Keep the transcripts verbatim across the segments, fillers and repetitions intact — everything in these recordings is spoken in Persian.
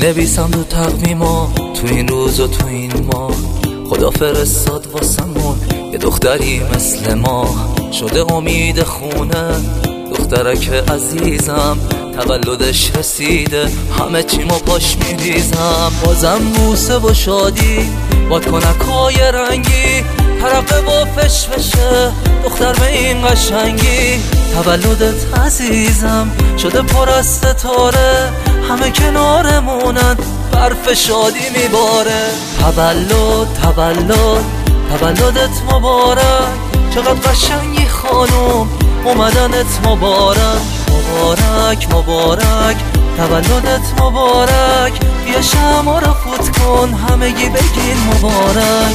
نویسم رو تقویما تو این روز و تو این ماه، خدا فرستاد واسمون یه دختری مثل ما. شده امید خونه دخترک عزیزم، تولدش رسیده همه چی ما پاش میریزم. بازم بوسه و شادی باد کنکای رنگی، ترقه و فشفشه دختر به این قشنگی. تولدت عزیزم شده پر از ستاره، همه کنارمونن برف شادی میباره. تولد تولد تولدت مبارک، چقدر قشنگی خانم اومدنت مبارک. مبارک مبارک تولدت مبارک، بیا شمع رو فوت کن همگی بگین مبارک.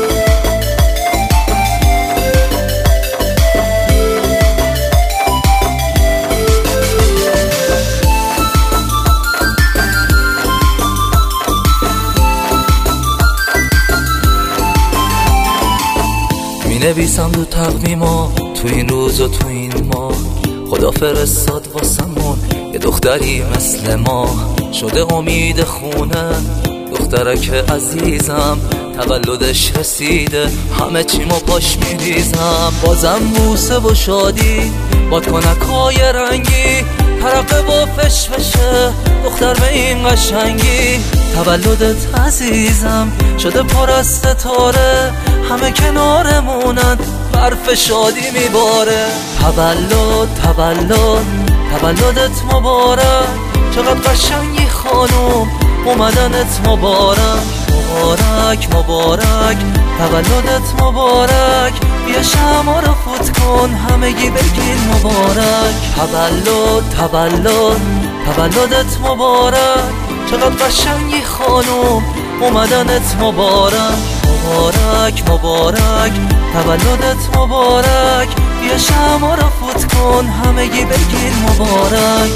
می نویسم رو تقویما تو این روز و تو این ماه، خدا فرستاد واسمون یه دختری مثل ما. شده امید خونه دخترک عزیزم، تولدش رسیده همه چی ما پاش میریزم. بازم بوسه و شادی باد کنکای رنگی، ترقه و فشفشه دختر به این قشنگی. تولدت عزیزم شده پر از ستاره، همه کنارمونن برف شادی میباره. تولد تولد تولدت مبارک، چقدر قشنگی خانم اومدنت مبارک. مبارک مبارک تولدت مبارک، بیا شمع رو فوت کن همگی بگین مبارک. تولد تولد تولدت مبارک، چقدر قشنگی خانم اومدنت مبارک. مبارک مبارک تولدت مبارک، بیا شمع رو فوت کن همگی بگین مبارک.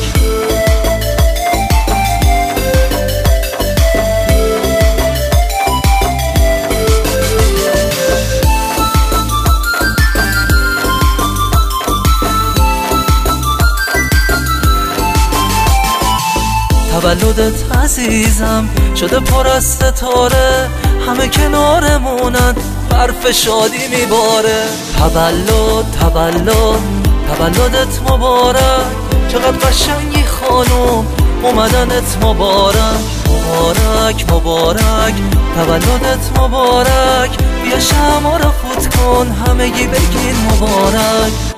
تولدت عزیزم شده پر از ستاره، همه کنارمونن برف شادی میباره. تولد تولد تولدت مبارک، چقدر قشنگی خانم اومدنت مبارک. مبارک مبارک تولدت مبارک، بیا شمع رو فوت کن همگی بگین مبارک.